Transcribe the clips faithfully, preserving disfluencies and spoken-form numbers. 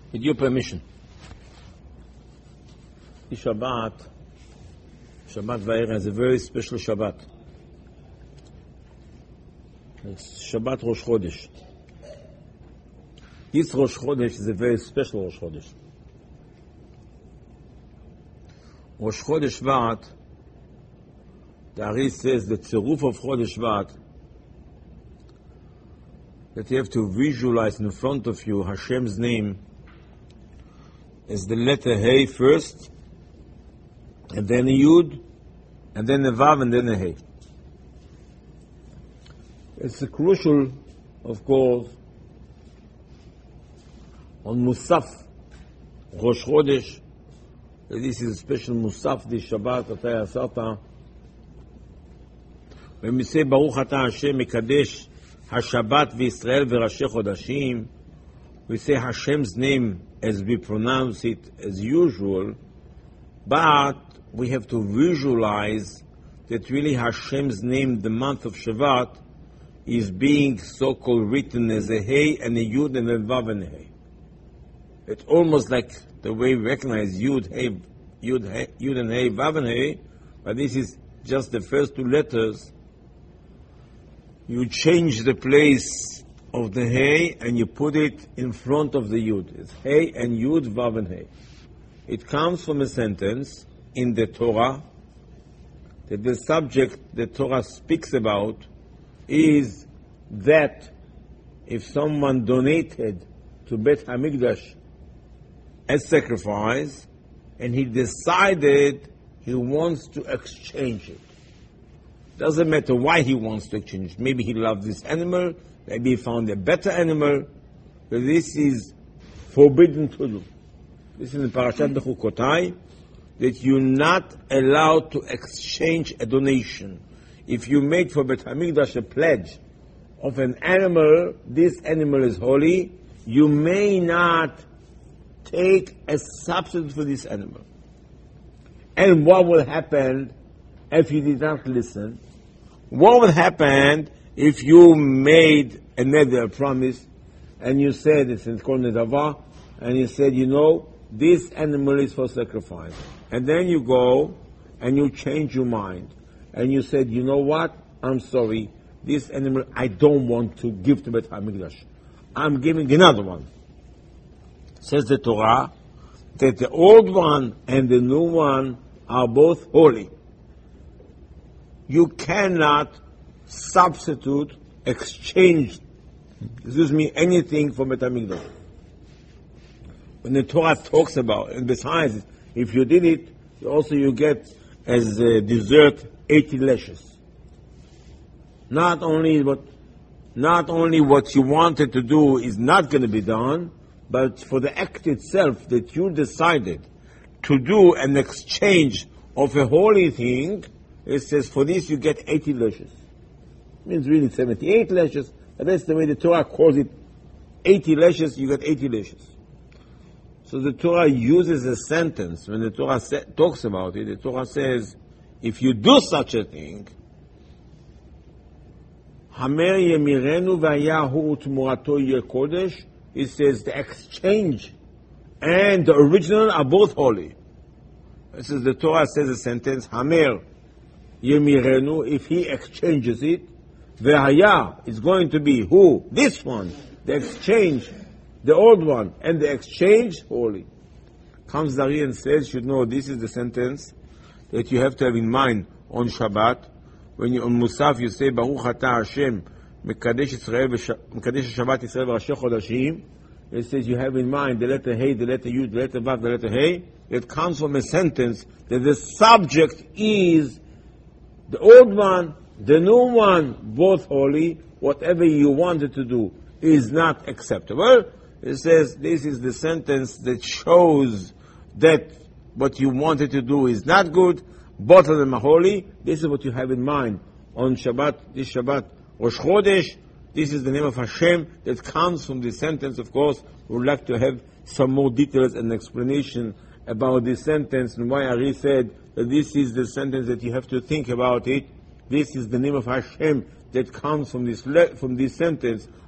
With your permission. This Shabbat, Shabbat Vayera, is a very special Shabbat. It's Shabbat Rosh Chodesh. This Rosh Chodesh is a very special Rosh Chodesh. Rosh Chodesh Shvat, the Ari says the tziruf of Chodesh Shvat, that you have to visualize in front of you Hashem's name as the letter Hey first, and then a Yud, and then a Vav, and then a Hey. It's a crucial, of course, on Musaf, Rosh Chodesh. This is a special Musaf, this Shabbat, Atay Asata. When we say Baruch Atah Hashem Mekadesh HaShabbat v'Yisrael v'Rashi Chodashim, we say Hashem's name as we pronounce it as usual, but we have to visualize that really Hashem's name, the month of Shabbat, is being so-called written as a Hey and a Yud and a Vav and a Hey. It's almost like the way we recognize Yud, Hey, Yud, Hey, Yud and Hey, Vav and Hey, but this is just the first two letters. You change the place of the Hey and you put it in front of the Yud. It's Hey and Yud, Vav and Hey. It comes from a sentence in the Torah that the subject the Torah speaks about is that if someone donated to Beit HaMikdash as sacrifice and he decided he wants to exchange it. Doesn't matter why he wants to exchange it. Maybe he loves this animal, maybe he found a better animal, but this is forbidden to do. This is in Parashat Bechukotai, that you're not allowed to exchange a donation. If you make for Beit HaMikdash a pledge of an animal, this animal is holy, you may not take a substitute for this animal. And what will happen if you did not listen? What would happen if you made another promise and you said, it's called Nedava, and you said, you know, this animal is for sacrifice. And then you go and you change your mind. And you said, you know what? I'm sorry. This animal I don't want to give to Beit HaMikdash. I'm giving another one. Says the Torah that the old one and the new one are both holy. You cannot substitute, exchange, excuse me, anything for Beit HaMikdash. When the Torah talks about, and besides, if you did it, also you get as a dessert eighty lashes. Not only what, not only what you wanted to do is not going to be done, but for the act itself that you decided to do an exchange of a holy thing, it says for this you get eighty lashes. It means really seventy-eight lashes, but that's the way the Torah calls it. eighty lashes, you get eighty lashes. So the Torah uses a sentence, when the Torah sa- talks about it, the Torah says, if you do such a thing, Hamer yemirenu v'ayahu utmurato yeh kodesh, it says the exchange and the original are both holy. It says the Torah says a sentence, Hamer yemirenu, if he exchanges it, v'haya is going to be who? This one, the exchange, the old one, and the exchange, holy. Comes Dari and says, you should know, this is the sentence that you have to have in mind on Shabbat. When you on Musaf you say Baruch Atah Hashem Mekadesh Israel Mekadesh Shabbat Israel v'Rashi Chodashim. It says you have in mind the letter Hey, the letter Yud, the letter Vav, the letter Hey. It comes from a sentence that the subject is the old one, the new one, both holy. Whatever you wanted to do is not acceptable. It says this is the sentence that shows that what you wanted to do is not good. Both of them are holy. This is what you have in mind on Shabbat, this Shabbat, Rosh Chodesh. This is the name of Hashem that comes from this sentence. Of course, we would like to have some more details and explanation about this sentence and why Ari said that this is the sentence that you have to think about it. This is the name of Hashem that comes from this le- from this sentence.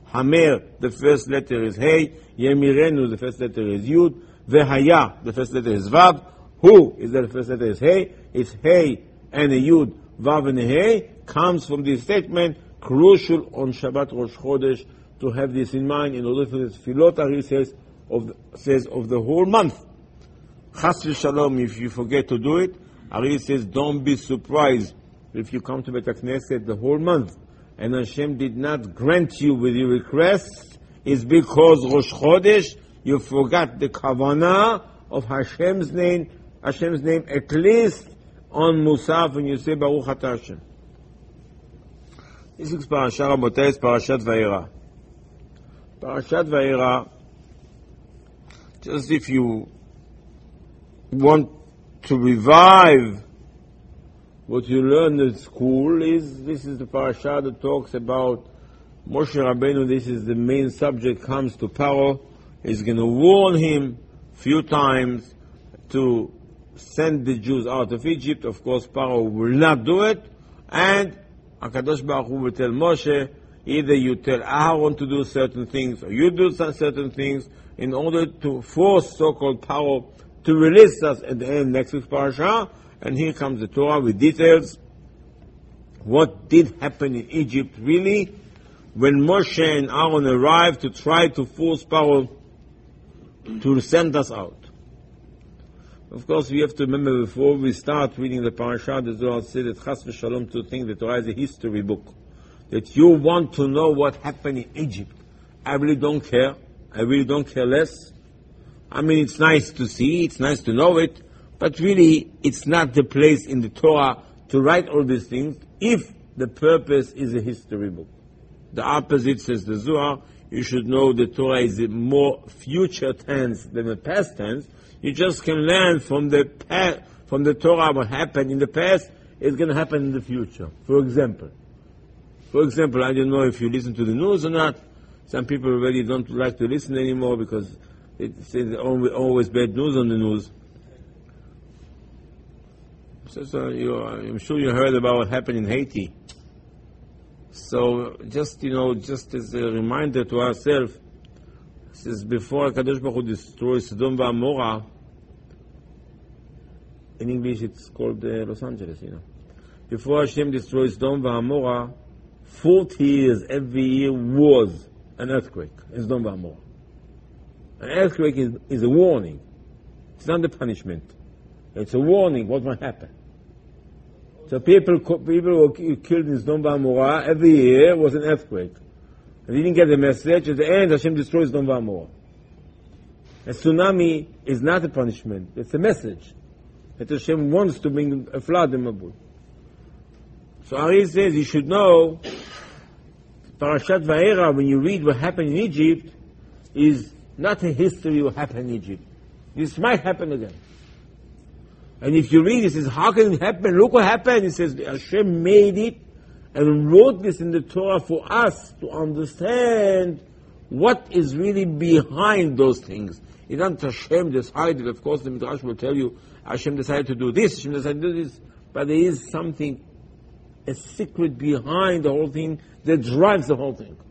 Hamer, the first letter is Hey. Yemirenu, the first letter is Yud. Vehaya, the first letter is Vav. Who is the first letter is Hey? It's Hey and a Yud, Vav and a Hey. Comes from this statement, crucial on Shabbat Rosh Chodesh to have this in mind in order for this Tefillot Ari says of the, says of the whole month. Chas v'shalom, if you forget to do it, Ari says don't be surprised if you come to Beit HaKnesset the whole month and Hashem did not grant you with your request, is because Rosh Chodesh you forgot the kavanah of Hashem's name, Hashem's name at least on Musaf when you say Baruch Atah Hashem. This is Parashat Rabotai, is Parashat Vayera. Parashat Vayera, just if you want to revive what you learned at school, is this is the Parashat that talks about Moshe Rabbeinu. This is the main subject, comes to Paro. He's going to warn him a few times to send the Jews out of Egypt. Of course, Paro will not do it, and HaKadosh Baruch Hu will tell Moshe, either you tell Aaron to do certain things, or you do some certain things, in order to force so-called Paro to release us at the end next week's parasha. And here comes the Torah with details. What did happen in Egypt really when Moshe and Aaron arrived to try to force Paro to send us out? Of course, we have to remember before we start reading the parasha, the Zohar said that Chas v'Shalom to think that Torah is a history book. That you want to know what happened in Egypt. I really don't care. I really don't care less. I mean, it's nice to see, it's nice to know it, but really, it's not the place in the Torah to write all these things if the purpose is a history book. The opposite, says the Zohar, you should know the Torah is a more future tense than a past tense. You just can learn from the past, from the Torah what happened in the past is going to happen in the future. For example, for example, I don't know if you listen to the news or not. Some people already don't like to listen anymore because it says always, always bad news on the news. So, so you, I'm sure you heard about what happened in Haiti. So just, you know, just as a reminder to ourselves, says before HaKadosh Baruch Hu destroys Sodom v'Amorah, in English it's called uh, Los Angeles, you know. Before Hashem destroys Sodom v'Amorah, forty years every year was an earthquake in Sodom v'Amorah. An earthquake is, is a warning. It's not a punishment. It's a warning what might happen. So people people were killed in Sodom v'Amorah every year was an earthquake. They didn't get the message. At the end, Hashem destroys Sodom v'Amorah. A tsunami is not a punishment. It's a message that Hashem wants to bring a flood in Mabul. So Ari says you should know Parashat Vayera, when you read what happened in Egypt, is not a history of what happened in Egypt. This might happen again. And if you read, it says, how can it happen? Look what happened. It says, Hashem made it and wrote this in the Torah for us to understand what is really behind those things. It's not Hashem decided. Of course, the Midrash will tell you, Hashem decided to do this, Hashem decided to do this. But there is something, a secret behind the whole thing that drives the whole thing.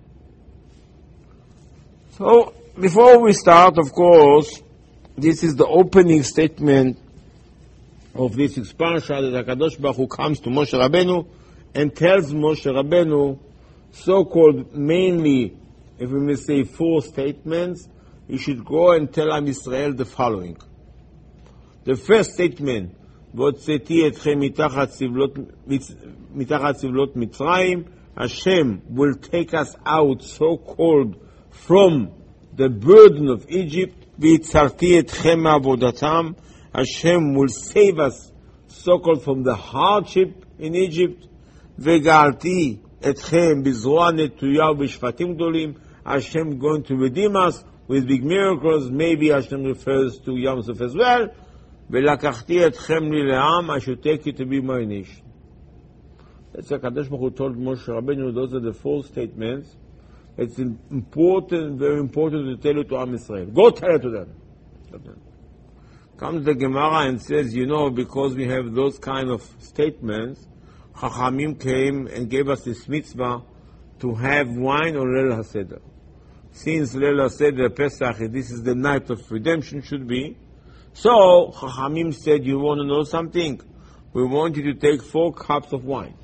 So, before we start, of course, this is the opening statement of this parasha that HaKadosh Baruch Hu comes to Moshe Rabbeinu and tells Moshe Rabbeinu, so-called mainly, if we may say four statements, you should go and tell Am Yisrael the following. The first statement, V'hotzeti etchem mitachat tzivlot Mitzrayim, Hashem will take us out, so-called, from the burden of Egypt, V'yitzarti etchem ma'avodatam, Hashem will save us, so-called, from the hardship in Egypt. Ve'galti etchem bizroa netuya u'bishvatim gdolim. Hashem going to redeem us with big miracles. Maybe Hashem refers to Yam Suf as well. Ve'lakachti etchem li le'am. I should take you to be my nation. That's what HaKadosh Baruch Hu told Moshe Rabbeinu. Those are the four statements. It's important, very important to tell it to Am Yisrael. Go tell it to them. Comes the Gemara and says, you know, because we have those kind of statements, Chachamim came and gave us this mitzvah to have wine on Leil HaSeder. Since Leil HaSeder, Pesach, this is the night of redemption, should be. So, Chachamim said, you want to know something? We want you to take four cups of wine.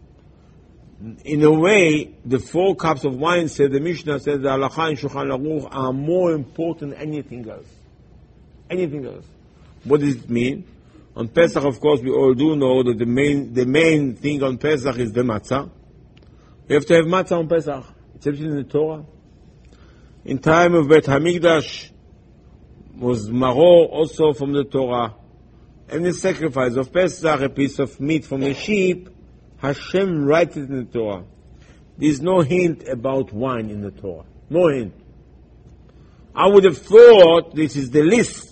In a way, the four cups of wine, said the Mishnah, said the Halakha and Shulchan Aruch are more important than anything else. Anything else. What does it mean? On Pesach, of course, we all do know that the main, the main thing on Pesach is the matzah. You have to have matzah on Pesach. It's written in the Torah. In time of Beit HaMikdash was maror also from the Torah. And the sacrifice of Pesach, a piece of meat from a sheep, Hashem writes it in the Torah. There's no hint about wine in the Torah. No hint. I would have thought this is the least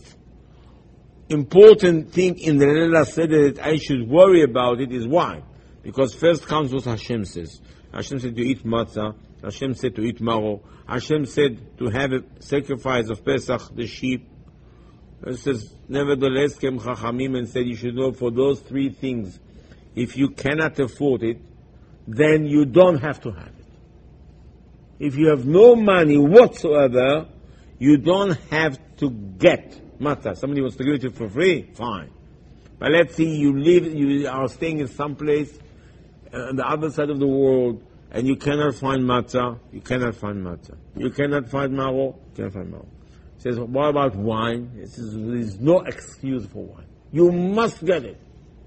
important thing in the Leil HaSeder that I should worry about it is wine. Because first comes what Hashem says. Hashem said to eat matzah. Hashem said to eat maror. Hashem said to have a sacrifice of Pesach, the sheep. It says, nevertheless, came Chachamim and said you should know for those three things, if you cannot afford it, then you don't have to have it. If you have no money whatsoever, you don't have to get matzah. Somebody wants to give it to you for free, fine. But let's see, you live, you are staying in some place on the other side of the world, and you cannot find matzah, you cannot find matzah. You cannot find maror, you cannot find maror. It says, what about wine? It says, there is no excuse for wine. You must get it.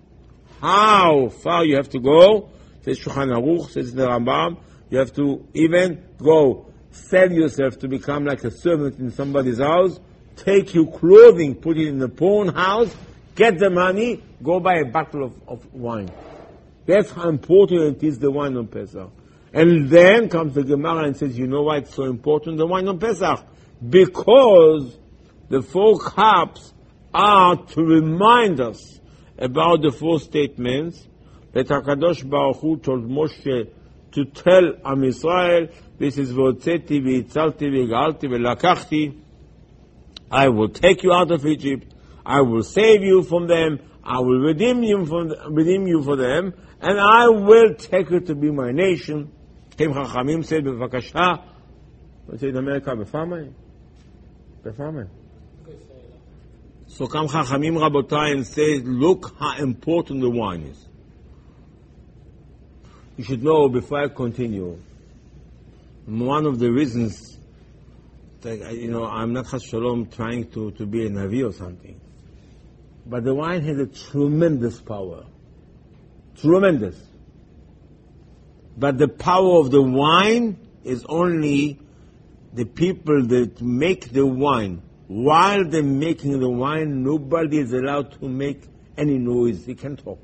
How far you have to go? Says Shulchan Aruch, says the Rambam, you have to even go sell yourself to become like a servant in somebody's house, take your clothing, put it in the pawn house, get the money, go buy a bottle of, of wine. That's how important it is, the wine on Pesach. And then comes the Gemara and says, you know why it's so important, the wine on Pesach? Because the four cups are to remind us about the four statements that HaKadosh Baruch Hu told Moshe to tell Am Yisrael, this is V'otzeti v'yitzalti v'galti v'lakachti, I will take you out of Egypt, I will save you from them, I will redeem you, from, redeem you for them, and I will take you to be my nation. Kim Chachamim said, B'vakasha, what's it in America, B'famay? B'famay. So come Chachamim Rabotai and say, look how important the wine is. You should know, before I continue, one of the reasons that, you know, I'm not Chas Shalom trying to, to be a Navi or something, but the wine has a tremendous power. Tremendous. But the power of the wine is only the people that make the wine. While they're making the wine, nobody is allowed to make any noise. They can't talk.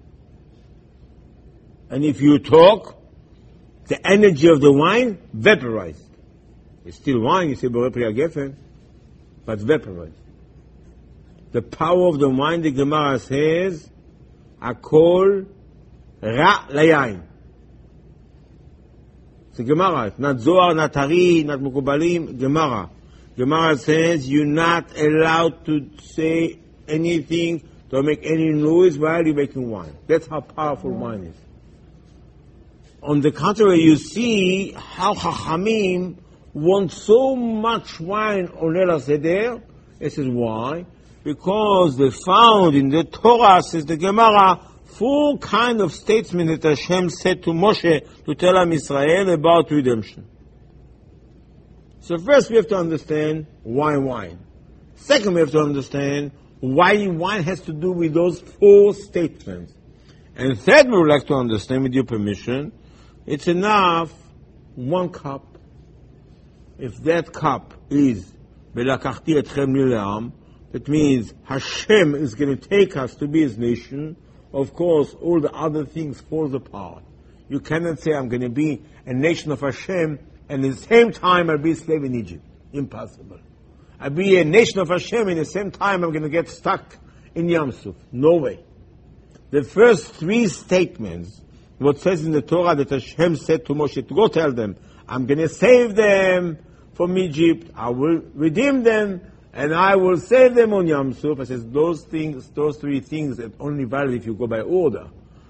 And if you talk, the energy of the wine vaporized. It's still wine, you say, but vaporized. The power of the wine, the Gemara says, Akol Ra Layain. It's a Gemara. It's not Zohar, not Hari, not Mukubalim, Gemara. Gemara says you're not allowed to say anything, to make any noise while you're making wine. That's how powerful wine is. On the contrary, you see how Chachamim want so much wine on Leil HaSeder. This is why. Because they found in the Torah, says the Gemara, four kind of statements that Hashem said to Moshe to tell Am Yisrael about redemption. So first we have to understand why wine. Second, we have to understand why wine has to do with those four statements. And third, we would like to understand, with your permission, it's enough one cup. If that cup is Belakachti etchem li'am, that means Hashem is going to take us to be His nation. Of course, all the other things falls apart. You cannot say I'm going to be a nation of Hashem and at the same time I'll be a slave in Egypt. Impossible. I'll be a nation of Hashem and at the same time I'm going to get stuck in Yam Suf. No way. The first three statements, what says in the Torah that Hashem said to Moshe, to go tell them, I'm going to save them from Egypt, I will redeem them, and I will save them on Yam Suf. I says those things, those three things that only valid if you go by order.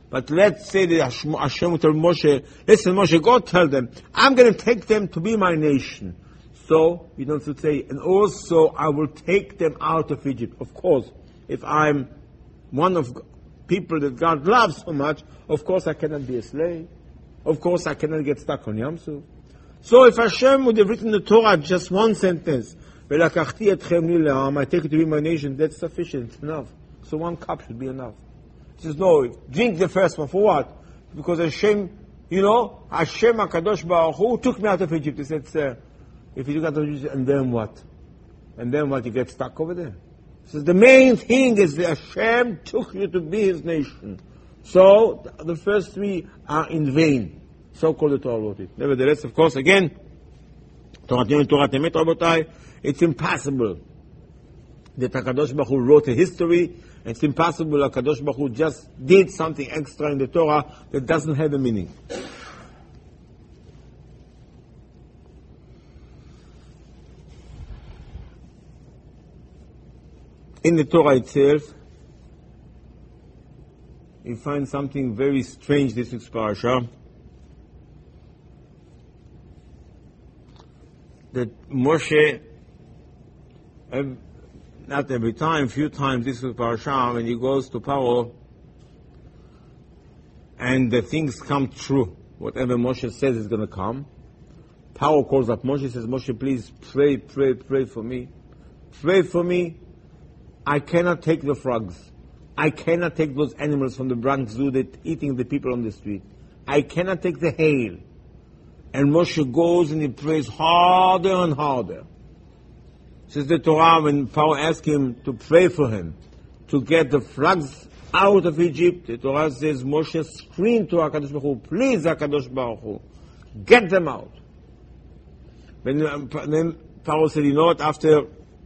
But let's say that Hashem will tell Moshe, listen Moshe, go tell them, I'm going to take them to be my nation. So, you don't have to say, and also I will take them out of Egypt. Of course, if I'm one of people that God loves so much, of course I cannot be a slave. Of course I cannot get stuck on Yam Suf. So if Hashem would have written the Torah just one sentence, "Velakachti etchem li le'am," I take it to be my nation, that's sufficient, it's enough. So one cup should be enough. He says, no, drink the first one. For what? Because Hashem, you know, Hashem HaKadosh Baruch Hu took me out of Egypt. He said, sir, if you took out of Egypt, and then what? And then what? You get stuck over there. He says, the main thing is that Hashem took you to be His nation. So, the first three are in vain. So called the Torah wrote it. Nevertheless, of course, again, Torah Temet, Rabotai, it's impossible that HaKadosh Baruch Hu wrote a history. It's impossible that HaKadosh Baruch Hu just did something extra in the Torah that doesn't have a meaning. In the Torah itself, you find something very strange this week's parasha. That Moshe, um, not every time, few times this week's parasha, when he goes to Paro, and the things come true, whatever Moshe says is going to come. Paro calls up Moshe, says, Moshe, please pray, pray, pray for me. Pray for me. I cannot take the frogs. I cannot take those animals from the Bronx Zoo that eating the people on the street. I cannot take the hail. And Moshe goes and he prays harder and harder. Says the Torah, when Pharaoh asked him to pray for him to get the frogs out of Egypt, the Torah says Moshe screamed to HaKadosh Baruch Hu, please HaKadosh Baruch Hu, get them out. When, then Pharaoh said, you know what, after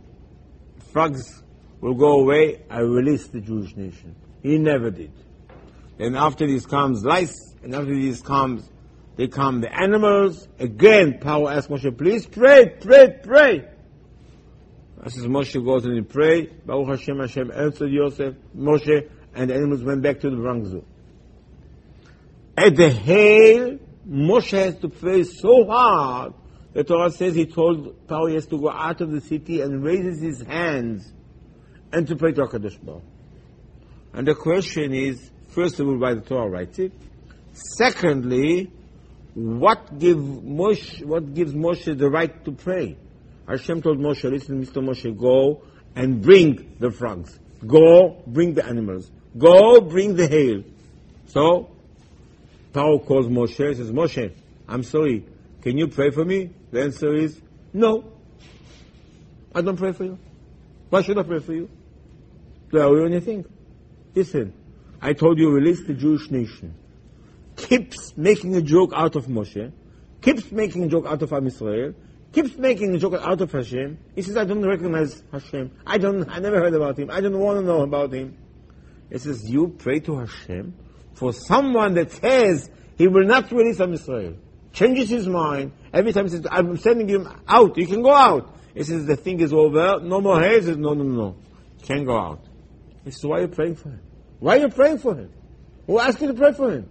frogs will go away, I release the Jewish nation. He never did. And after this comes lice, and after this comes, they come the animals. Again, Pharaoh asked Moshe, please pray, pray, pray. As Moshe goes and he pray, Baruch Hashem, Hashem answered Yosef, Moshe, and the animals went back to the Bronx Zoo. At the hail, Moshe has to pray so hard. The Torah says he told Pharaoh he has to go out of the city and raises his hands and to pray to HaKadosh Baruch. And the question is, first of all, why the Torah writes it? Secondly, what give Moshe, what gives Moshe the right to pray? Hashem told Moshe, listen, Mister Moshe, go and bring the frogs. Go, bring the animals. Go, bring the hail. So, Pharaoh calls Moshe, says, Moshe, I'm sorry, can you pray for me? The answer is, no. I don't pray for you. Why should I pray for you? Do I owe you anything? Listen, I told you release the Jewish nation. Keeps making a joke out of Moshe. Keeps making a joke out of Am Yisrael. Keeps making a joke out of Hashem. He says, I don't recognize Hashem. I don't, I never heard about him. I don't want to know about him. He says, you pray to Hashem for someone that says he will not release Am Yisrael. Changes his mind. Every time he says, I'm sending him out. You can go out. He says, the thing is over. No more hair. He says, no, no, no. Can't go out. He says, why are you praying for him? Why are you praying for him? Who asked you to pray for him?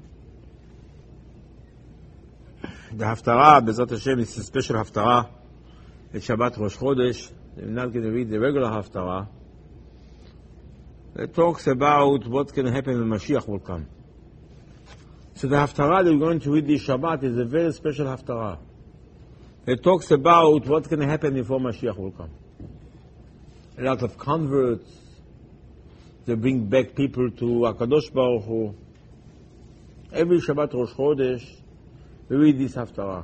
The Haftarah, Bezat Hashem, is a special Haftarah. It's Shabbat Rosh Chodesh. I'm not going to read the regular Haftarah. It talks about what's going to happen when Mashiach will come. So the Haftarah that we're going to read this Shabbat is a very special Haftarah. It talks about what's going to happen before Mashiach will come. A lot of converts. They bring back people to HaKadosh Baruch Hu. Every Shabbat Rosh Chodesh, we read this Haftarah.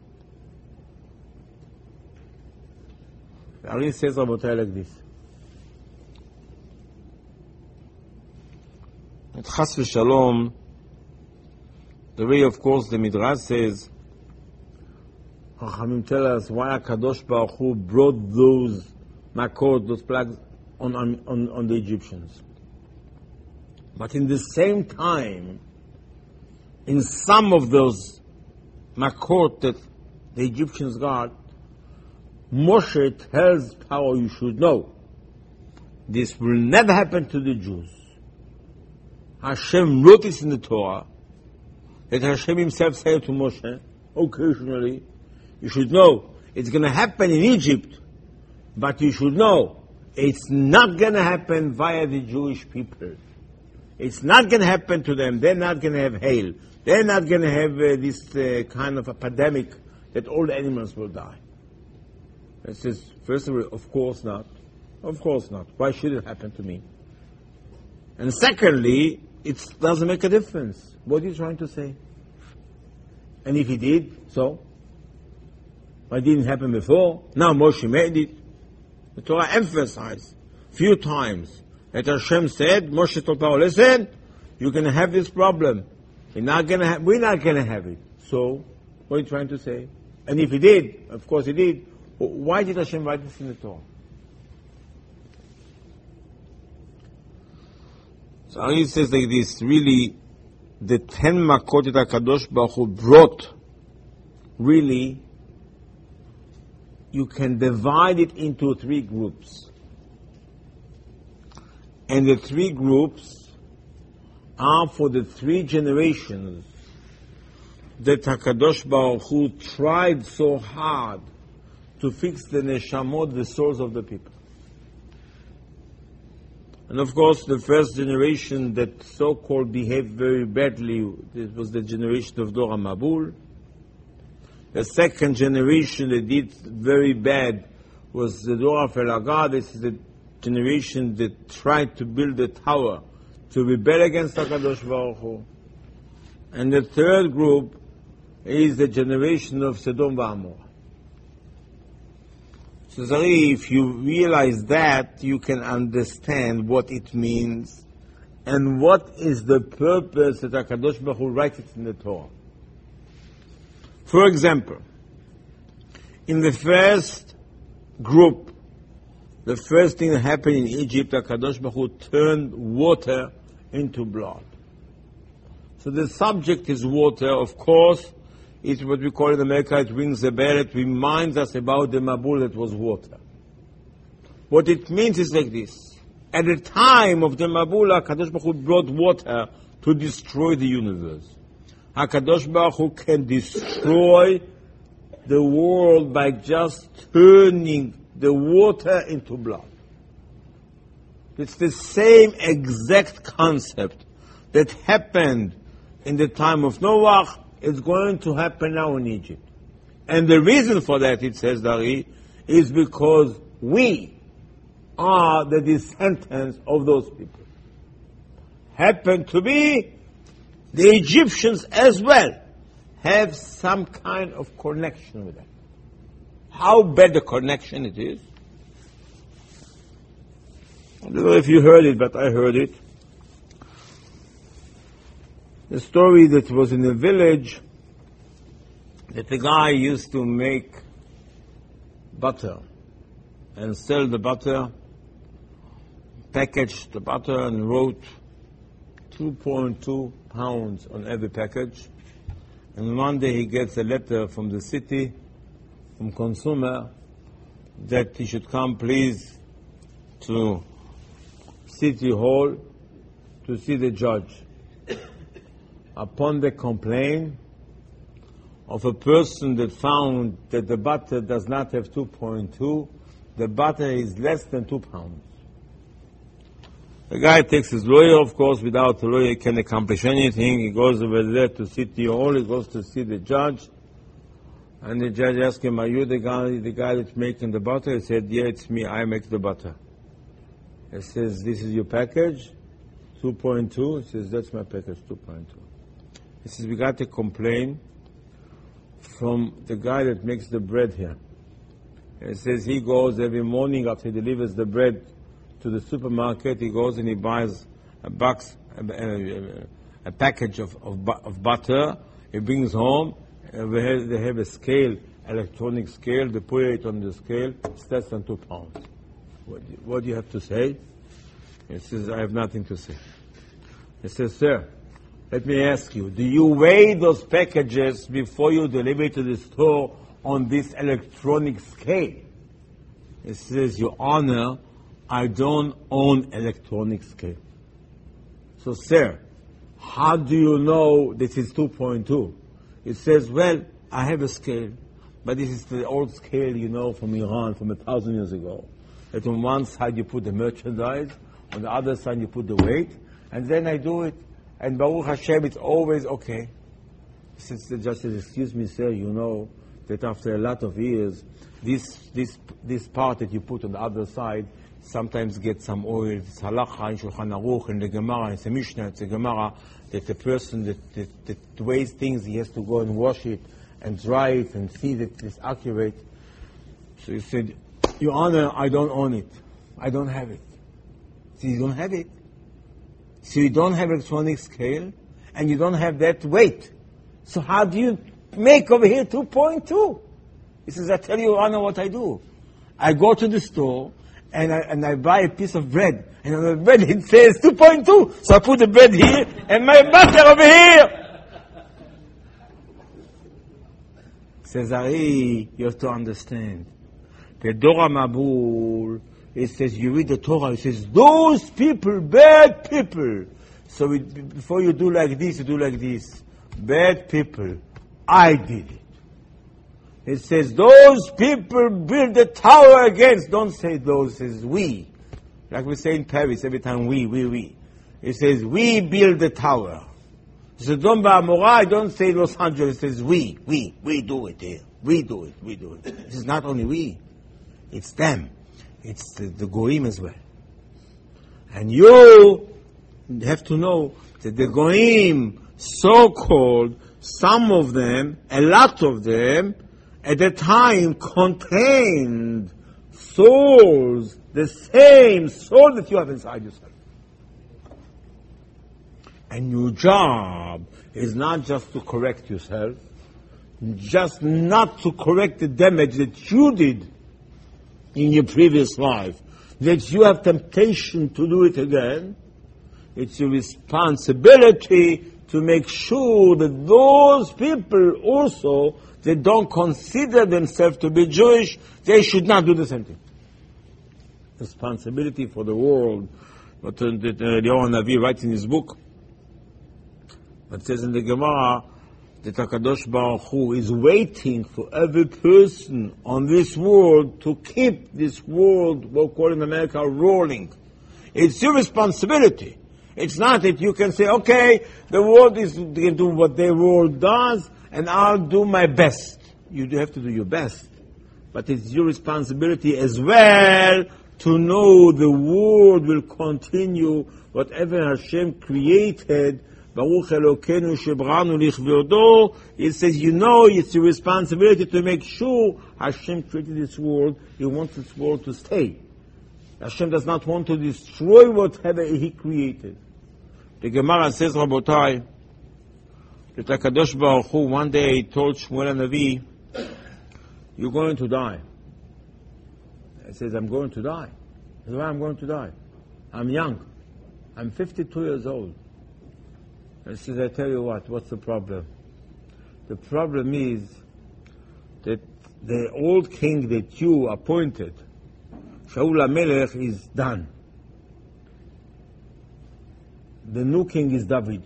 The Ari says, Rabotai, like this. At Chas v'Shalom, the way, of course, the Midrash says, Chachamim tell us why HaKadosh Baruch Hu brought those makot, those plagues, on, on, on the Egyptians. But in the same time, in some of those makot that the Egyptians got, Moshe tells Pharaoh, you should know, this will never happen to the Jews. Hashem wrote this in the Torah, that Hashem himself said to Moshe, occasionally, you should know, it's going to happen in Egypt, but you should know, it's not going to happen via the Jewish people. It's not going to happen to them. They're not going to have hail. They're not going to have uh, this uh, kind of epidemic that all the animals will die. It says, first of all, of course not. Of course not. Why should it happen to me? And secondly, it doesn't make a difference. What are you trying to say? And if he did, so? Why didn't happen before? Now Moshe made it. The Torah emphasized few times that Hashem said, Moshe told Pharaoh, listen, you're going to have this problem. You're not gonna ha- we're not going to have it. So, what are you trying to say? And if he did, of course he did, why did Hashem write this in the Torah? So he says like this, really, the ten makot that HaKadosh Baruch Hu brought, really, you can divide it into three groups. And the three groups are for the three generations that HaKadosh Baruch Hu tried so hard to fix the neshamot, the souls of the people. And of course, the first generation that so-called behaved very badly, it was the generation of Dor HaMabul. The second generation that did very bad was the Dor HaFelaga. This is the generation that tried to build a tower to rebel against HaKadosh Baruch Hu. And the third group is the generation of Sodom V'Amorah. So, Zari, if you realize that, you can understand what it means and what is the purpose that HaKadosh Baruch Hu writes it in the Torah. For example, in the first group, the first thing that happened in Egypt, HaKadosh Baruch Hu turned water into blood. So the subject is water, of course. It's what we call in America, it rings a bell, it reminds us about the Mabul that was water. What it means is like this. At the time of the Mabul, HaKadosh Baruch Hu brought water to destroy the universe. HaKadosh Baruch Hu can destroy the world by just turning the water into blood. It's the same exact concept that happened in the time of Noah. It's going to happen now in Egypt. And the reason for that, it says, Dari, is because we are the descendants of those people. Happen to be the Egyptians as well have some kind of connection with that. How bad the connection it is. I don't know if you heard it, but I heard it. The story that was in a village that the guy used to make butter and sell the butter, packaged the butter and wrote two point two pounds on every package. And one day he gets a letter from the city, from consumer, that he should come please to City Hall to see the judge. Upon the complaint of a person that found that the butter does not have two point two, the butter is less than two pounds. The guy takes his lawyer, of course. Without a lawyer he can't accomplish anything. He goes over there to City Hall, he goes to see the judge, and the judge asks him, are you the guy, the guy that's making the butter? He said, yeah, it's me, I make the butter. He says, this is your package, two point two? He says, that's my package, two point two. He says, we got a complaint from the guy that makes the bread here. He says he goes every morning after he delivers the bread to the supermarket, he goes and he buys a box, a, a, a package of, of, of butter. He brings home, and they have, they have a scale, electronic scale. They put it on the scale. It's less than two pounds. What do, you, what do you have to say? He says, I have nothing to say. He says, sir, let me ask you, do you weigh those packages before you deliver to the store on this electronic scale? He says, Your Honor, I don't own electronic scale. So, sir, how do you know this is two point two? It says, well, I have a scale, but this is the old scale, you know, from Iran, from a thousand years ago. That on one side you put the merchandise, on the other side you put the weight, and then I do it. And Baruch Hashem, it's always okay. Since the judge says, excuse me, sir, you know that after a lot of years, this this this part that you put on the other side sometimes gets some oil. It's halacha in Shulchan Aruch, in the Gemara, it's a Mishnah, it's a Gemara, that the person that, that, that weighs things, he has to go and wash it and dry it and see that it's accurate. So he said, Your Honor, I don't own it. I don't have it. So you don't have it. So you don't have electronic scale, and you don't have that weight. So how do you make over here two point two? He says, I tell you, Your Honor, what I do. I go to the store, and I, and I buy a piece of bread. And on the bread it says two point two. So I put the bread here, and my butter over here. Says, Ari, you have to understand. The Dora Mabul, it says, you read the Torah, it says, those people, bad people. So it, before you do like this, you do like this. Bad people, I did it. It says, those people build the tower against. Don't say those, it says we. Like we say in Paris, every time we, we, we. It says, we build the tower. It says, don't Ba'amora, don't say Los Angeles, it says we, we, we do it here. We do it, we do it. It is not only we, it's them. It's the, the Goyim as well. And you have to know that the Goyim, so-called, some of them, a lot of them, at the time contained souls, the same soul that you have inside yourself. And your job is not just to correct yourself, just not to correct the damage that you did in your previous life, that you have temptation to do it again. It's your responsibility to make sure that those people also, they don't consider themselves to be Jewish, they should not do the same thing. Responsibility for the world. What uh, Eliyahu Navi writes in his book, it says in the Gemara that HaKadosh Baruch Hu is waiting for every person on this world to keep this world, we'll call in America, rolling. It's your responsibility. It's not that you can say, okay, the world is going to do what the world does, and I'll do my best. You do have to do your best. But it's your responsibility as well to know the world will continue. Whatever Hashem created, Baruch Elokeinu shebranu lichvodo, it says, you know, it's your responsibility to make sure Hashem created this world. He wants this world to stay. Hashem does not want to destroy whatever He created. The Gemara says, Rabotai, that HaKadosh Baruch Hu one day told Shmuel Navi, you're going to die. He says, I'm going to die. He says, why I'm going to die? I'm young. I'm fifty-two years old. He says, I tell you what, what's the problem? The problem is that the old king that you appointed, Shaul HaMelech, is done. The new king is David.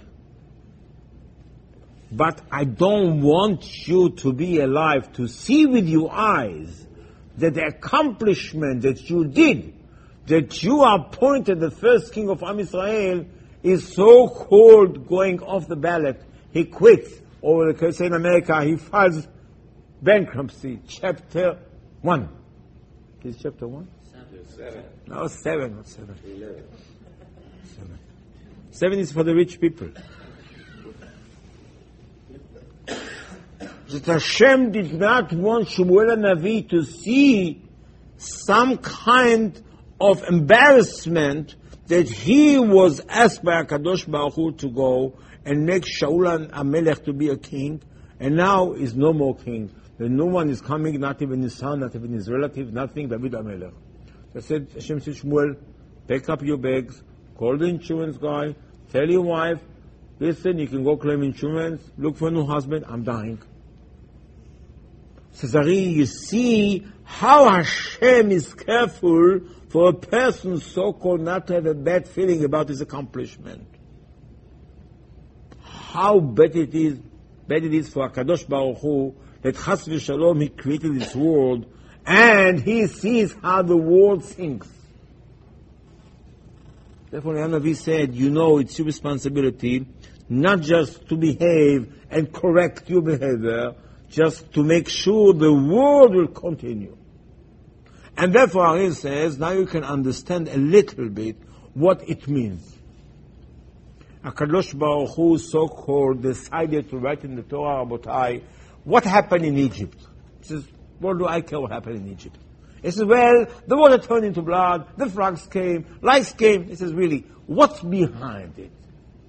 But I don't want you to be alive to see with your eyes that the accomplishment that you did, that you appointed the first king of Am Israel, is so-called going off the ballot. He quits. Or they say in America, he files bankruptcy. Chapter one. Is chapter one? Seven. No, seven, not seven. Eleven. Seven. Seven is for the rich people. That Hashem did not want Shmuel Navi to see some kind of embarrassment that he was asked by HaKadosh Baruch Hu to go and make Shaul HaMelech to be a king, and now is no more king. The new one is coming, not even his son, not even his relative, nothing, David HaMelech. I said, Hashem said, Shmuel, pack up your bags, call the insurance guy, tell your wife, listen, you can go claim insurance, look for a new husband, I'm dying. Says, Ari, you see how Hashem is careful for a person so-called not to have a bad feeling about his accomplishment. how bad it is, bad it is for HaKadosh Baruch Hu that Chas v'Shalom, He created this world, and He sees how the world thinks. Therefore, the Hanavi said, you know, it's your responsibility not just to behave and correct your behavior, just to make sure the world will continue. And therefore, Ari says, now you can understand a little bit what it means. HaKadosh Baruch Hu, so-called, decided to write in the Torah, Rabotai, what happened in Egypt. He says, what do I care what happened in Egypt? He says, well, the water turned into blood, the frogs came, lice came. He says, really, what's behind it?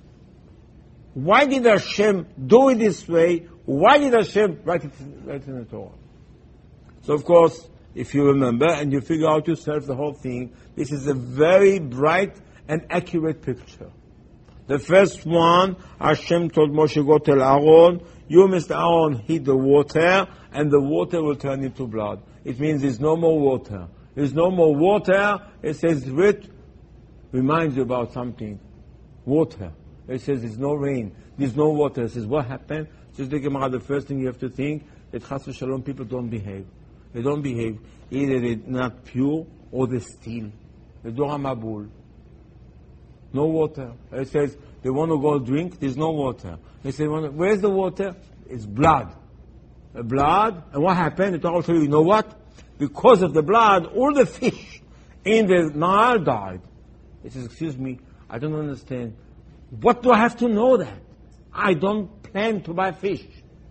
Why did Hashem do it this way? Why did Hashem write it, write it in the Torah? So, of course, if you remember and you figure out yourself the whole thing, this is a very bright and accurate picture. The first one, Hashem told Moshe, go tell Aaron, you, Mister Aaron, heat the water, and the water will turn into blood. It means there's no more water. There's no more water. It says, it reminds you about something. Water. It says there's no rain. There's no water. It says, what happened? It says the Gemara, the first thing you have to think, that Chas v'Shalom people don't behave. They don't behave. Either they're not pure, or they steal. They don't have mabul. No water. It says, they want to go drink, there's no water. They say, where's the water? It's blood. The blood, and what happened? The Torah will tell you, you know what? Because of the blood, all the fish in the Nile died. He says, excuse me, I don't understand. What do I have to know that? I don't plan to buy fish.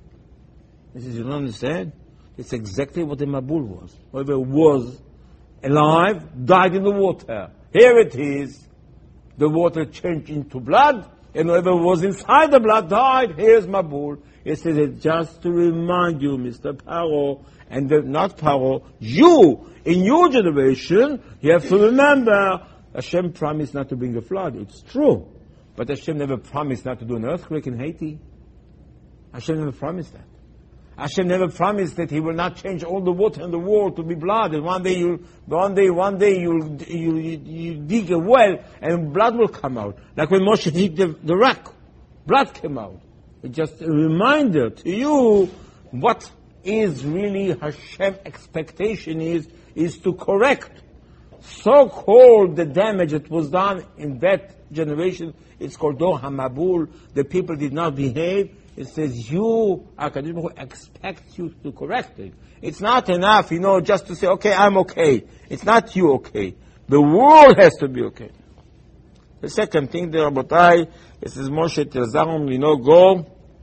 He says, you don't understand? It's exactly what the Mabul was. Whoever was alive died in the water. Here it is. The water changed into blood, and whoever was inside the blood died. Here's Mabul. He says it just to remind you, Mister Paro, and the, not Paro, you, in your generation, you have to remember, Hashem promised not to bring a flood. It's true. But Hashem never promised not to do an earthquake in Haiti. Hashem never promised that. Hashem never promised that He will not change all the water in the world to be blood. And one day you, one day, one day you you you dig a well and blood will come out. Like when Moshe hit the, the rock, blood came out. It's just a reminder to you what is really Hashem expectation is is to correct so-called the damage that was done in that generation. It's called Dor HaMabul. The people did not behave. It says you, HaKadosh Baruch Hu, expects you to correct it. It's not enough, you know, just to say, okay, I'm okay. It's not you okay. The world has to be okay. The second thing, the Rabotai, it says Moshe tells Aaron, you know, go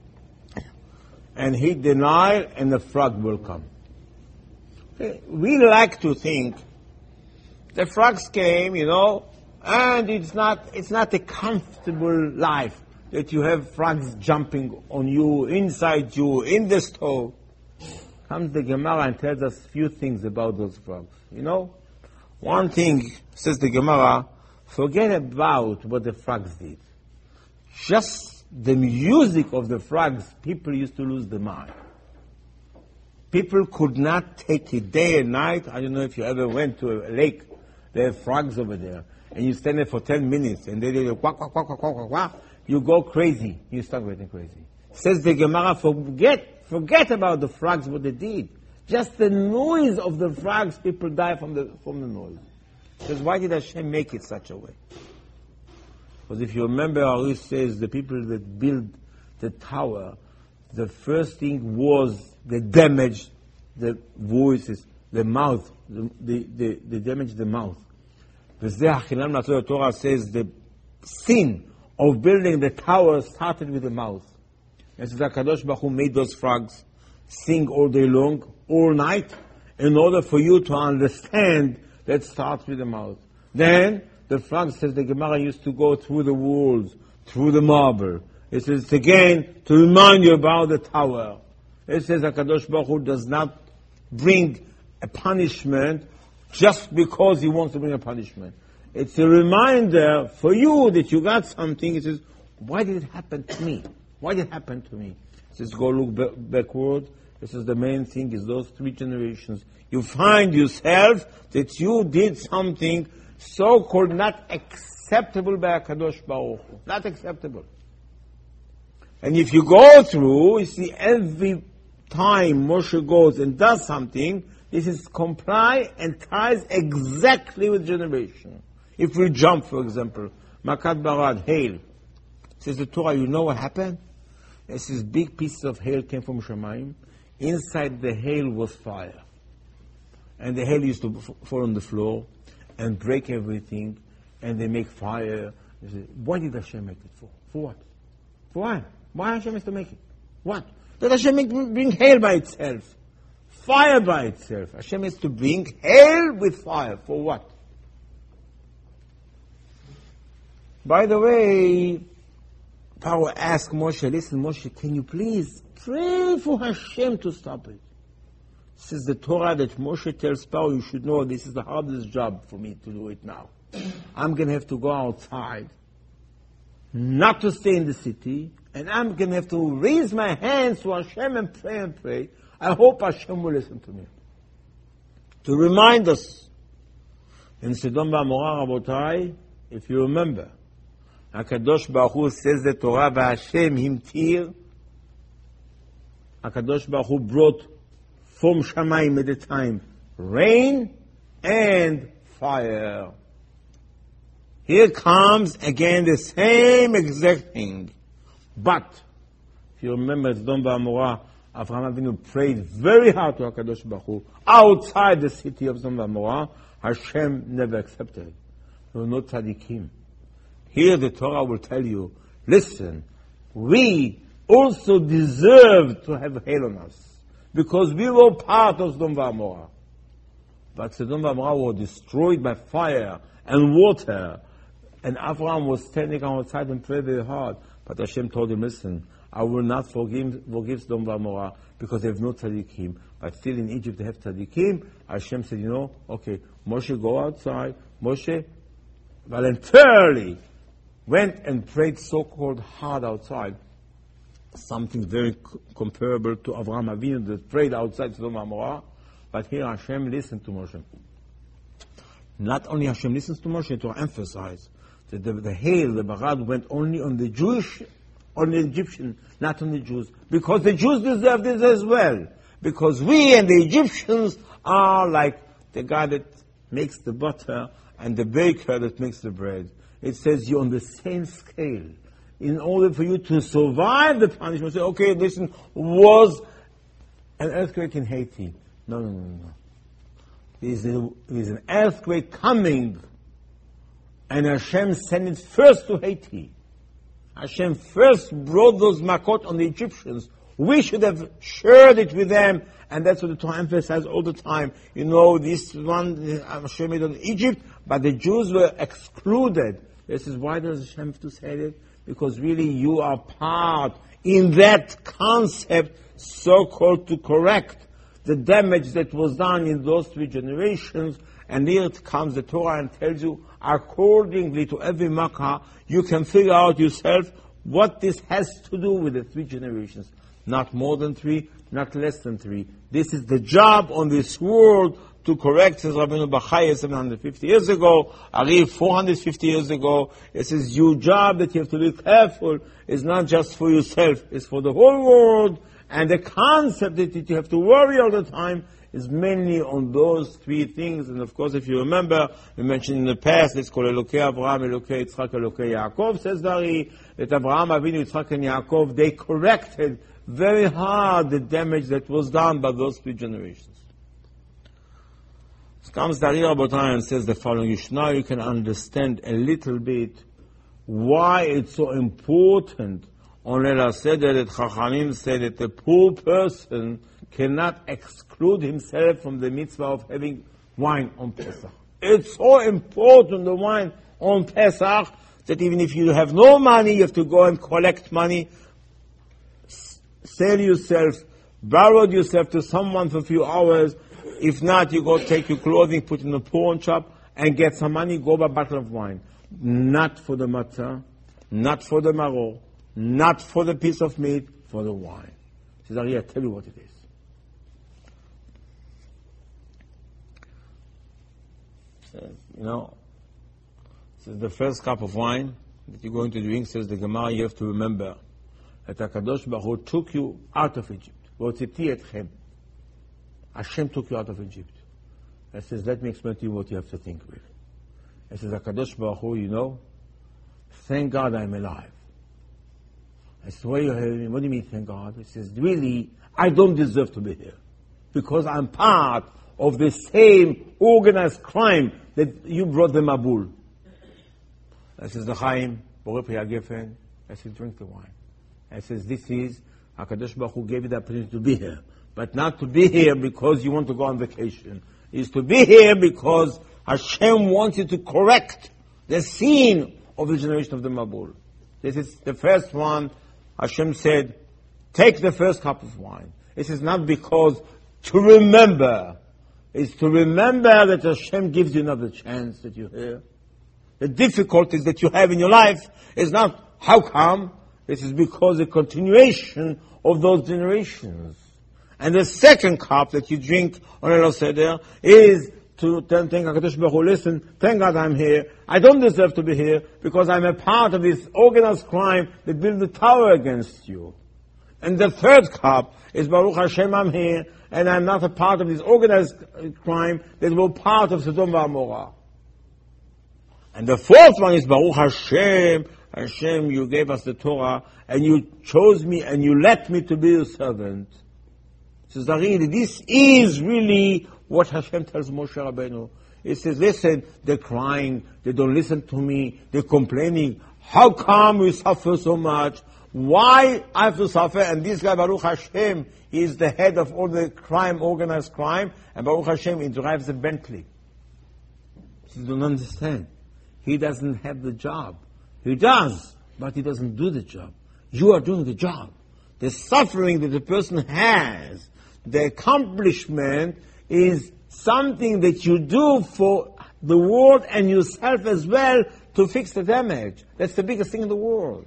and hit the Nile and the frog will come. Okay. We like to think the frogs came, you know, and it's not, it's not a comfortable life. That you have frogs jumping on you, inside you, in the stove. Comes the Gemara and tells us a few things about those frogs. You know, one thing, says the Gemara, forget about what the frogs did. Just the music of the frogs, people used to lose their mind. People could not take it day and night. I don't know if you ever went to a lake, there are frogs over there, and you stand there for ten minutes, and they do quack, quack, quack, quack, quack, quack. You go crazy. You start getting crazy. Says the Gemara, forget, forget about the frogs, what they did. Just the noise of the frogs, people die from the, from the noise. Says, why did Hashem make it such a way? Because if you remember, Ari says, the people that built the tower, the first thing was the damage, the voices, the mouth, the, the, the, the damage the mouth. The Torah says the sin of building the tower started with the mouth. And so the HaKadosh Baruch Hu made those frogs sing all day long, all night, in order for you to understand that starts with the mouth. Then the frogs, says the Gemara, used to go through the walls, through the marble. It says again to remind you about the tower. It says HaKadosh Baruch Hu does not bring a punishment just because He wants to bring a punishment. It's a reminder for you that you got something. It says, why did it happen to me? Why did it happen to me? It says, go look b- backward. This is the main thing, is those three generations. You find yourself that you did something so-called not acceptable by HaKadosh Baruch Hu. Not acceptable. And if you go through, you see every time Moshe goes and does something, this is comply and ties exactly with generation. If we jump, for example, Makat Barad, hail. Says the Torah, you know what happened? This is big pieces of hail came from Shemaim. Inside the hail was fire. And the hail used to f- fall on the floor and break everything, and they make fire. They say, what did Hashem make it for? For what? For what? Why Hashem has to make it? What? That Hashem make, bring hail by itself. Fire by itself. Hashem has to bring hail with fire. For what? By the way, Paro asked Moshe, listen, Moshe, can you please pray for Hashem to stop it? Says the Torah that Moshe tells Paro, you should know this is the hardest job for me to do it now. I'm going to have to go outside, not to stay in the city, and I'm going to have to raise my hands to Hashem and pray and pray. I hope Hashem will listen to me. To remind us, in Sodom V'Amorah, Rabotai, if you remember, HaKadosh Baruch Hu says the Torah, V'Hashem himtir, HaKadosh Baruch Hu brought from Shamayim at the time rain and fire. Here comes again the same exact thing. But, if you remember, Sodom V'Amorah, Avraham Avinu prayed very hard to HaKadosh Baruch Hu outside the city of Sodom V'Amorah. Hashem never accepted it. There were no tzaddikim. Here the Torah will tell you, listen, we also deserve to have hail on us, because we were part of Sodom V'Amorah. But Sodom V'Amorah were destroyed by fire and water, and Avraham was standing outside and prayed very hard. But Hashem told him, listen, I will not forgive, forgive Sodom V'Amorah because they have no tzaddikim. But still in Egypt they have tzaddikim. Hashem said, you know, okay, Moshe, go outside. Moshe voluntarily went and prayed so-called hard outside. Something very c- comparable to Avraham Avinu that prayed outside Sodom V'Amorah. But here Hashem listened to Moshe. Not only Hashem listens to Moshe, to emphasize that the, the hail, the barad, went only on the Jewish, on the Egyptian, not on the Jews. Because the Jews deserve this as well. Because we and the Egyptians are like the guy that makes the butter and the baker that makes the bread. It says you're on the same scale. In order for you to survive the punishment, say, okay, listen, was an earthquake in Haiti. No, no, no, no. There's, a, there's an earthquake coming, and Hashem sent it first to Haiti. Hashem first brought those makot on the Egyptians. We should have shared it with them, and that's what the Torah emphasizes all the time. You know, this one, Hashem made on Egypt, but the Jews were excluded. This is why does Hashem have to say that? Because really you are part in that concept, so-called to correct the damage that was done in those three generations. And here it comes the Torah and tells you, accordingly to every makkah, you can figure out yourself what this has to do with the three generations. Not more than three, not less than three. This is the job on this world to correct, says Rabbeinu Bachaya seven hundred fifty years ago, Ari four hundred fifty years ago. It says your job that you have to be careful is not just for yourself, it's for the whole world. And the concept that you have to worry all the time is mainly on those three things. And of course, if you remember, we mentioned in the past, it's called Elokei Avraham, Elokei Yitzchak, Elokei Yaakov, says Dari, that Avraham, Avinu, Yitzchak, and Yaakov, they corrected very hard the damage that was done by those three generations. Comes Dari Rabotai and says the following, you should, now you can understand a little bit why it's so important on Leil HaSeder that Chachamim say that the poor person cannot exclude himself from the mitzvah of having wine on Pesach. It's so important, the wine on Pesach, that even if you have no money, you have to go and collect money, sell yourself, borrow yourself to someone for a few hours. If not, you go take your clothing, put it in a pawn shop, and get some money, go buy a bottle of wine. Not for the matzah, not for the maror, not for the piece of meat, for the wine. He says, Ari, I tell you what it is. Says, you know, says the first cup of wine that you're going to drink, says the Gemara, you have to remember, that HaKadosh Baruch Hu took you out of Egypt. V'hotziti etchem. Hashem took you out of Egypt. He says, let me explain to you what you have to think with. He says, HaKadosh Baruch Hu, you know, thank God I'm alive. I said, what do you, what do you mean, thank God? He says, really, I don't deserve to be here. Because I'm part of the same organized crime that you brought the Mabul. I says, L'chaim, Borei Pri HaGefen. I said, drink the wine. I says, this is, HaKadosh Baruch Hu gave you the opportunity to be here. But not to be here because you want to go on vacation. It's to be here because Hashem wants you to correct the sin of the generation of the Mabul. This is the first one. Hashem said, take the first cup of wine. This is not because to remember. It's to remember that Hashem gives you another chance that you hear. The difficulties that you have in your life is not how come. This is because the continuation of those generations. And the second cup that you drink on El Seder is to thank HaKadosh Baruch Hu, listen, thank God I'm here. I don't deserve to be here because I'm a part of this organized crime that built the tower against you. And the third cup is Baruch Hashem, I'm here, and I'm not a part of this organized crime that was part of Sodom v'Amorah. And the fourth one is Baruch Hashem, Hashem, you gave us the Torah, and you chose me, and you let me to be your servant. So this is really what Hashem tells Moshe Rabbeinu. He says, listen, they're crying, they don't listen to me, they're complaining. How come we suffer so much? Why I have to suffer? And this guy, Baruch Hashem, he is the head of all the crime, organized crime, and Baruch Hashem, he drives a Bentley. You don't understand. He doesn't have the job. He does, but he doesn't do the job. You are doing the job. The suffering that the person has, the accomplishment is something that you do for the world and yourself as well to fix the damage. That's the biggest thing in the world.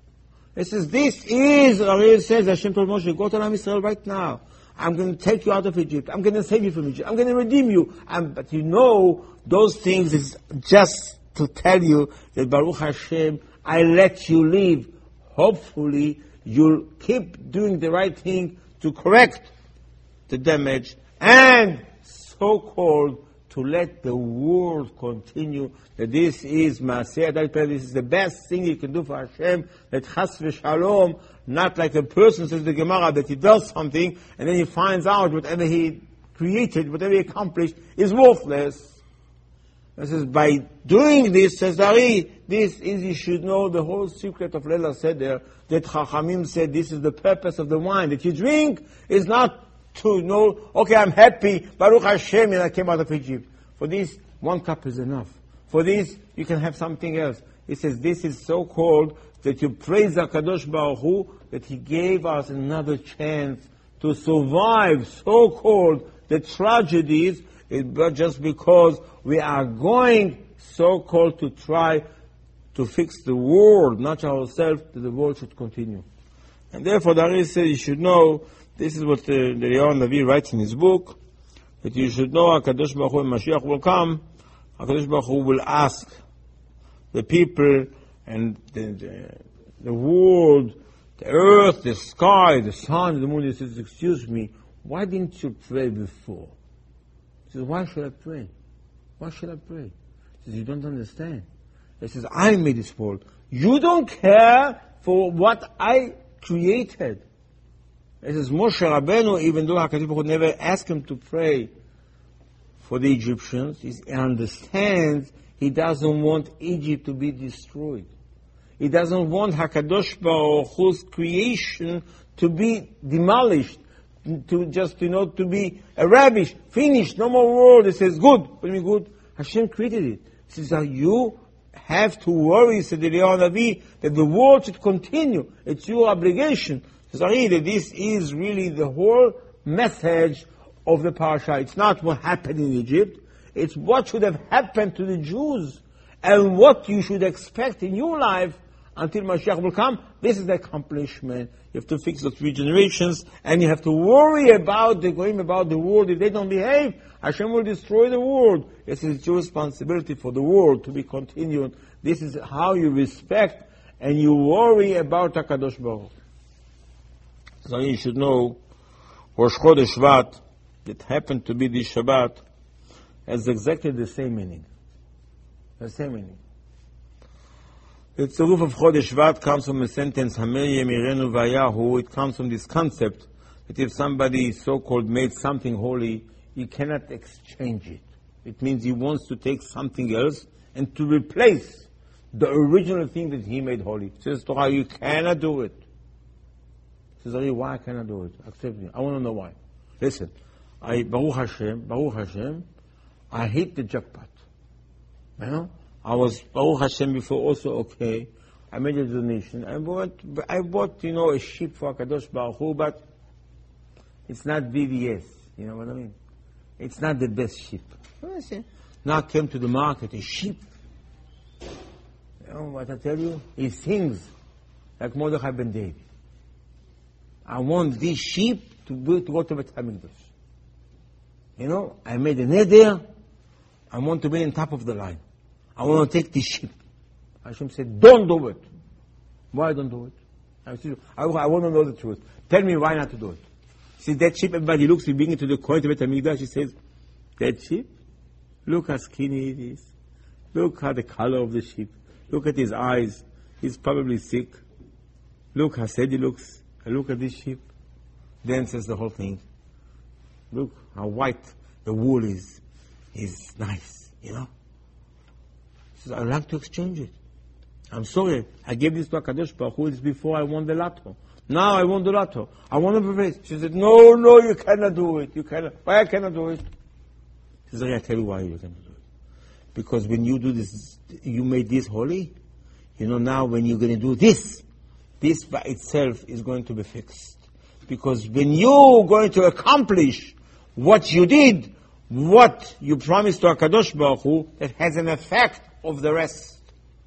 It says, this is, Ariel says, Hashem told Moshe, go to Am Yisrael right now. I'm going to take you out of Egypt. I'm going to save you from Egypt. I'm going to redeem you. And, but you know, those things is just to tell you that Baruch Hashem, I let you live. Hopefully, you'll keep doing the right thing to correct the damage and so-called to let the world continue. That this is Maaseh Adai Peh, this is the best thing you can do for Hashem, that Chas v'Shalom, not like a person, says the Gemara, that he does something and then he finds out whatever he created, whatever he accomplished, is worthless. This is by doing this, says Ari, this is, you should know the whole secret of Leila Seder, that Chachamim said this is the purpose of the wine that you drink, is not to know, okay, I'm happy, Baruch Hashem, and I came out of Egypt. For this, one cup is enough. For this, you can have something else. He says, this is so called that you praise HaKadosh Baruch Hu, that He gave us another chance to survive so called the tragedies, but just because we are going so called to try to fix the world, not ourselves, that the world should continue. And therefore, the Ari said, you should know, this is what the, the Eliyahu Navi writes in his book, that you should know HaKadosh Baruch Hu, when Mashiach will come, HaKadosh Baruch Hu will ask the people and the, the, the world, the earth, the sky, the sun, the moon. He says, excuse me, why didn't you pray before? He says, why should I pray? Why should I pray? He says, you don't understand. He says, I made this world. You don't care for what I created. He says, Moshe Rabbeinu, even though HaKadosh Baruch Hu never asked him to pray for the Egyptians, he understands he doesn't want Egypt to be destroyed. He doesn't want HaKadosh Baruch Hu's creation to be demolished, to just, you know, to be a rubbish, finished, no more world. He says, good. What do you mean good? Hashem created it. He says, you have to worry, said Eliyahu Navi, that the world should continue. It's your obligation. He says, that this is really the whole message of the parasha. It's not what happened in Egypt. It's what should have happened to the Jews and what you should expect in your life until Mashiach will come. This is the accomplishment. You have to fix the three generations, and you have to worry about the going about the world. If they don't behave, Hashem will destroy the world. This is your responsibility for the world to be continued. This is how you respect and you worry about HaKadosh Baruch Hu. So you should know, Rosh Chodesh Shvat, that happened to be this Shabbat, has exactly the same meaning. The same meaning. The tzaruf of Chodesh Shvat comes from the sentence, Hamer Yemirenu Vayahu. It comes from this concept that if somebody so-called made something holy, he cannot exchange it. It means he wants to take something else and to replace the original thing that he made holy. It says Torah, you cannot do it. It says, Ari, why I cannot do it? Accept me. I want to know why. Listen, I, Baruch Hashem, Baruch Hashem, I hit the jackpot. You know? I was Baruch Hashem before also okay. I made a donation. I bought, I bought, you know, a sheep for Kadosh Baruch Hu, but it's not V V S. You know what I mean? It's not the best sheep. Now I came to the market, a sheep. You know what I tell you? He sings like Mordechai ben David. I want this sheep to, be, to go to Beit HaMikdash. You know, I made a neder. I want to be on top of the line. I want to take this sheep. Hashem said, don't do it. Why don't do it? I, said, I, I want to know the truth. Tell me why not to do it. See, that sheep, everybody looks, we bring it to the coin to Beit HaMikdash. He says, that sheep, look how skinny it is. Look how the color of the sheep. Look at his eyes. He's probably sick. Look how sad he looks. Look at this sheep. Then says the whole thing. Look how white the wool is. Is nice, you know. He says, I'd like to exchange it. I'm sorry. I gave this to HaKadosh Baruch Hu. It's before I won the lotto. Now I won the lotto. I want to replace. She said, no, no, you cannot do it. You cannot. Why I cannot do it? He said, I tell you why you cannot do it. Because when you do this, you made this holy. You know, now when you're going to do this, this by itself is going to be fixed. Because when you're going to accomplish what you did, what you promised to HaKadosh Baruch Hu, that has an effect of the rest.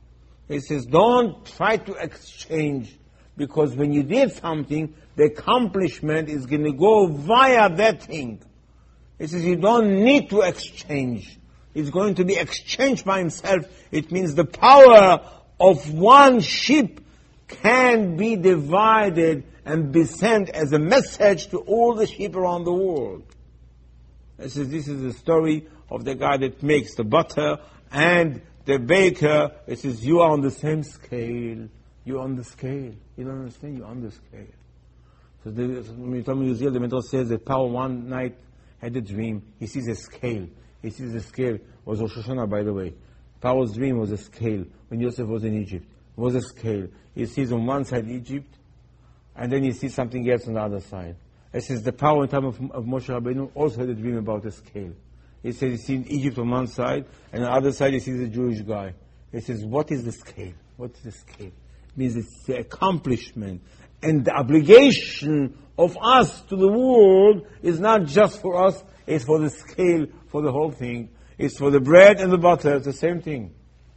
He says, don't try to exchange. Because when you did something, the accomplishment is going to go via that thing. He says, you don't need to exchange. It's going to be exchanged by himself. It means the power of one sheep can be divided and be sent as a message to all the sheep around the world. This is, this is the story of the guy that makes the butter and the baker. It says, you are on the same scale. You're on the scale. You don't understand? You're on the scale. So the, when you tell me Uziel, the mentor says that Paul one night had a dream. He sees a scale. He sees a scale. It was Rosh Hashanah, by the way. Paul's dream was a scale. When Yosef was in Egypt, it was a scale. He sees on one side Egypt, and then he sees something else on the other side. It says the power in time of, of Moshe Rabbeinu also had a dream about a scale. He says he sees Egypt on one side, and on the other side he sees a Jewish guy. He says, what is the scale? What is the scale? It means it's the accomplishment. And the obligation of us to the world is not just for us, it's for the scale, for the whole thing. It's for the bread and the butter, it's the same thing.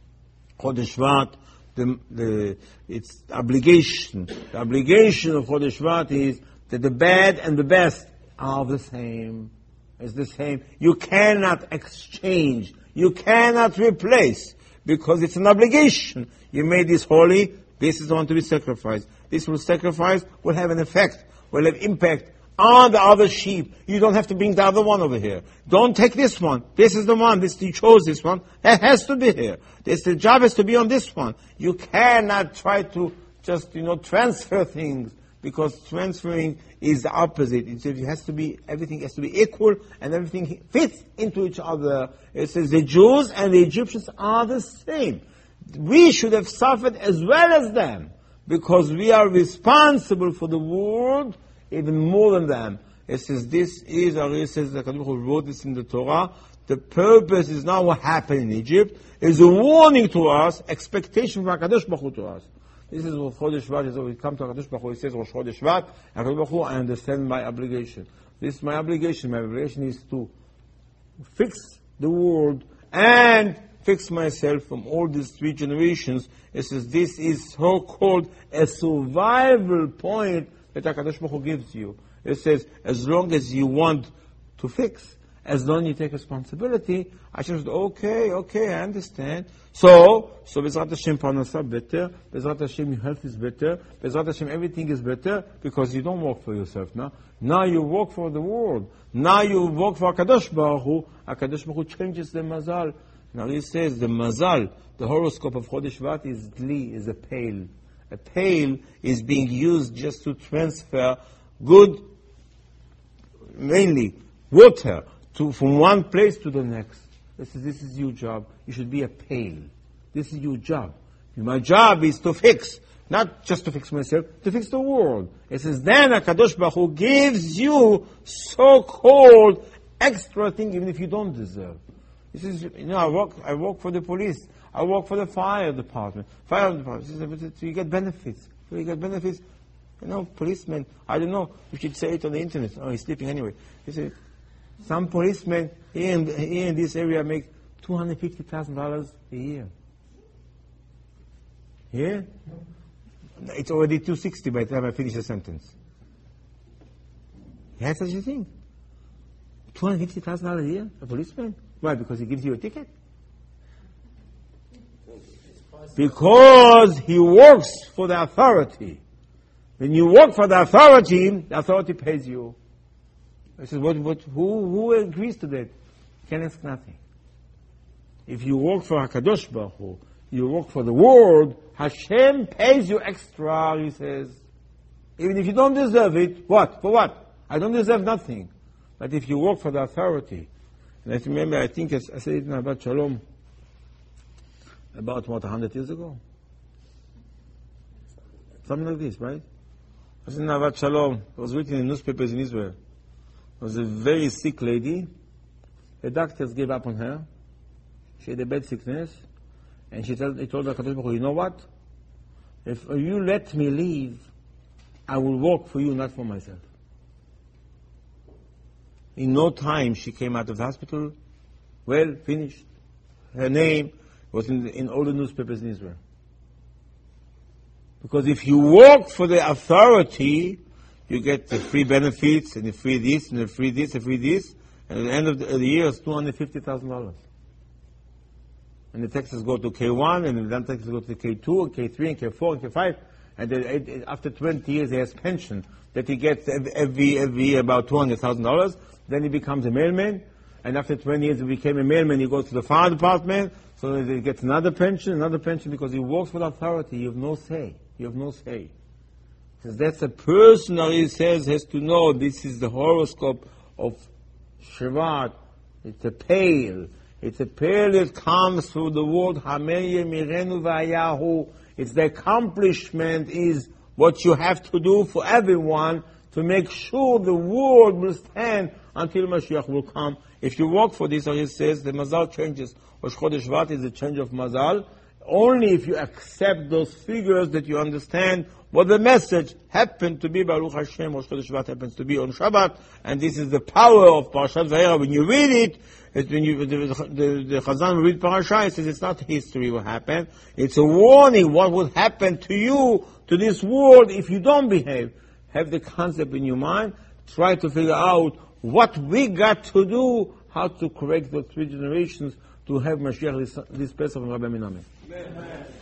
Chodesh Shvat, the, the, it's the obligation. The obligation of Chodesh Shvat is that the bad and the best are the same. It's the same. You cannot exchange. You cannot replace. Because it's an obligation. You made this holy, this is the one to be sacrificed. This will sacrifice, will have an effect, will have impact on the other sheep. You don't have to bring the other one over here. Don't take this one. This is the one. This you chose this one. That has to be here. This the job has to be on this one. You cannot try to just, you know, transfer things, because transferring is the opposite. It has to be, everything has to be equal and everything fits into each other. It says the Jews and the Egyptians are the same. We should have suffered as well as them, because we are responsible for the world even more than them. It says this is, it says the Kadosh Baruch Hu wrote this in the Torah. The purpose is not what happened in Egypt. It's a warning to us, expectation from Kadosh Baruch Hu to us. This is Rosh Chodesh Shvat. As we come to Kadosh Baruch Hu, he says Rosh Chodesh Shvat. Kadosh Baruch Hu, I understand my obligation. This is my obligation. My obligation is to fix the world and fix myself from all these three generations. It says this is so-called a survival point that HaKadosh Baruch Hu gives you. It says, as long as you want to fix, As long as you take responsibility, Hashem said, okay, okay, I understand. So, so Bezrat Hashem Parnasah better, Bezrat Hashem your health is better, Bezrat Hashem everything is better, because you don't work for yourself now. Now you work for the world. Now you work for HaKadosh Baruch Hu. HaKadosh Baruch Hu changes the mazal. Now he says the mazal, the horoscope of Chodesh Shvat is dli, is a pail. A pail is being used just to transfer good, mainly water, to from one place to the next. This is, this is your job. You should be a pail. This is your job. My job is to fix, not just to fix myself, to fix the world. It says, then HaKadosh Baruch Hu gives you so-called extra thing, even if you don't deserve. This is, you know, I work, I work for the police. I work for the fire department. Fire department. So you get benefits. So you get benefits. You know, policemen, I don't know, you should say it on the internet. Oh, he's sleeping anyway. You say, some policemen here in, here in this area make two hundred fifty thousand dollars a year. Here? It's already two hundred sixty by the time I finish the sentence. You had such a thing? two hundred fifty thousand dollars a year, a policeman? Why? Because he gives you a ticket? Because he works for the authority. When you work for the authority, the authority pays you. I said, what, what, who, who agrees to that? You can ask nothing. If you work for HaKadosh Baruch Hu, you work for the world, Hashem pays you extra, he says. Even if you don't deserve it, what? For what? I don't deserve nothing. But if you work for the authority, and I remember, I think I said it in Ahavat Shalom, about, what, a hundred years ago? Something like this, right? I said in Ahavat Shalom, it was written in newspapers in Israel. There was a very sick lady. The doctors gave up on her. She had a bad sickness. And she told, he told her, you know what? If you let me leave, I will work for you, not for myself. In no time, she came out of the hospital, well, finished. Her name was in, the, in all the newspapers in Israel. Because if you work for the authority, you get the free benefits, and the free this, and the free this, and free this, and at the end of the, of the year, it's two hundred fifty thousand dollars. And the taxes go to K one, and then taxes go to K two, and K three, and K four, and K five, and then after twenty years, he has pension that he gets every, every year about two hundred thousand dollars. Then he becomes a mailman, and after twenty years he became a mailman, he goes to the fire department, so he gets another pension, another pension, because he works with authority. You have no say. You have no say. Because that's a person, he says, has to know this is the horoscope of Shvat. It's a pail. It's a pail that comes through the word Hameye Mirenu Vayahu. It's the accomplishment is what you have to do for everyone to make sure the world will stand until Mashiach will come. If you work for this, as he says, the mazal changes. Rosh Chodesh Shvat is a change of mazal. Only if you accept those figures that you understand what the message happened to be. Baruch Hashem, Rosh Chodesh Shvat happens to be on Shabbat, and this is the power of Parashat Vayera. When you read it, it's when you, the, the, the Chazan will read Parashah, it says it's not history what happened. It's a warning what would happen to you, to this world, if you don't behave. Have the concept in your mind. Try to figure out what we got to do, how to correct the three generations to have Mashiach this, this Pesach from Rabbi Minameh. Amen.